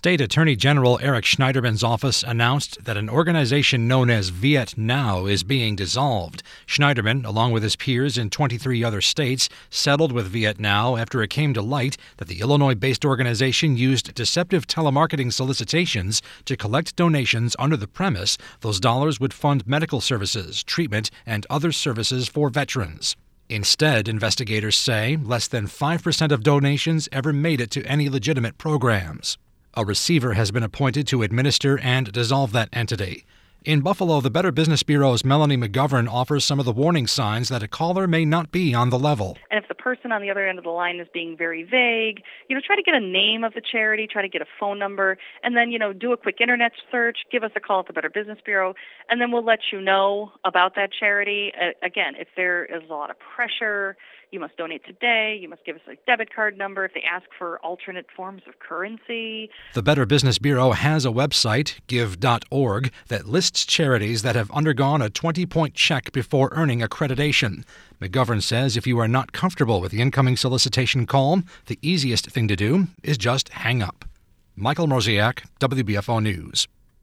State Attorney General Eric Schneiderman's office announced that an organization known as Viet Now is being dissolved. Schneiderman, along with his peers in 23 other states, settled with Viet Now after it came to light that the Illinois-based organization used deceptive telemarketing solicitations to collect donations under the premise those dollars would fund medical services, treatment, and other services for veterans. Instead, investigators say less than 5% of donations ever made it to any legitimate programs. A receiver has been appointed to administer and dissolve that entity. In Buffalo, the Better Business Bureau's Melanie McGovern offers some of the warning signs that a caller may not be on the level. And if the person on the other end of the line is being very vague, try to get a name of the charity, try to get a phone number, and then, do a quick internet search, give us a call at the Better Business Bureau, and then we'll let you know about that charity. Again, if there is a lot of pressure, you must donate today, you must give us a debit card number if they ask for alternate forms of currency. The Better Business Bureau has a website, give.org, that lists charities that have undergone a 20-point check before earning accreditation. McGovern says if you are not comfortable with the incoming solicitation call, the easiest thing to do is just hang up. Michael Mrozek, WBFO News.